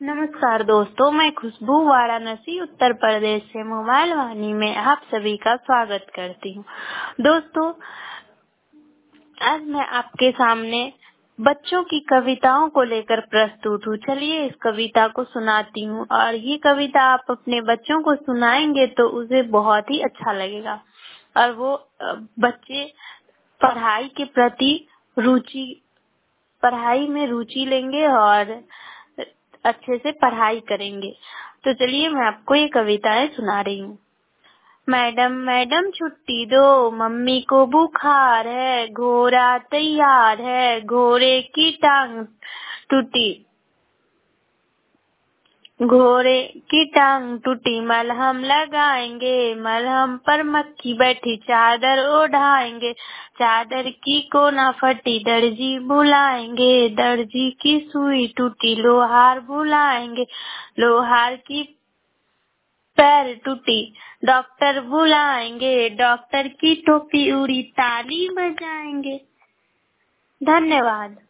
नमस्कार दोस्तों, मैं खुशबू वाराणसी उत्तर प्रदेश से मोबाइल वाणी में आप सभी का स्वागत करती हूँ। दोस्तों, आज मैं आपके सामने बच्चों की कविताओं को लेकर प्रस्तुत हूँ। चलिए इस कविता को सुनाती हूँ और ये कविता आप अपने बच्चों को सुनाएंगे तो उसे बहुत ही अच्छा लगेगा और वो बच्चे पढ़ाई में रुचि लेंगे और अच्छे से पढ़ाई करेंगे। तो चलिए मैं आपको ये कविताएं सुना रही हूँ। मैडम मैडम छुट्टी दो, मम्मी को बुखार है, घोड़ा तैयार है, घोड़े की टांग टूटी, घोड़े की टांग टूटी, मलहम लगाएंगे, मलहम पर मक्खी बैठी, चादर ओढ़ाएंगे, चादर की कोना फटी, दर्जी बुलाएंगे, दर्जी की सुई टूटी, लोहार बुलाएंगे, लोहार की पैर टूटी, डॉक्टर बुलाएंगे, डॉक्टर की टोपी उड़ी, ताली बजाएंगे। धन्यवाद।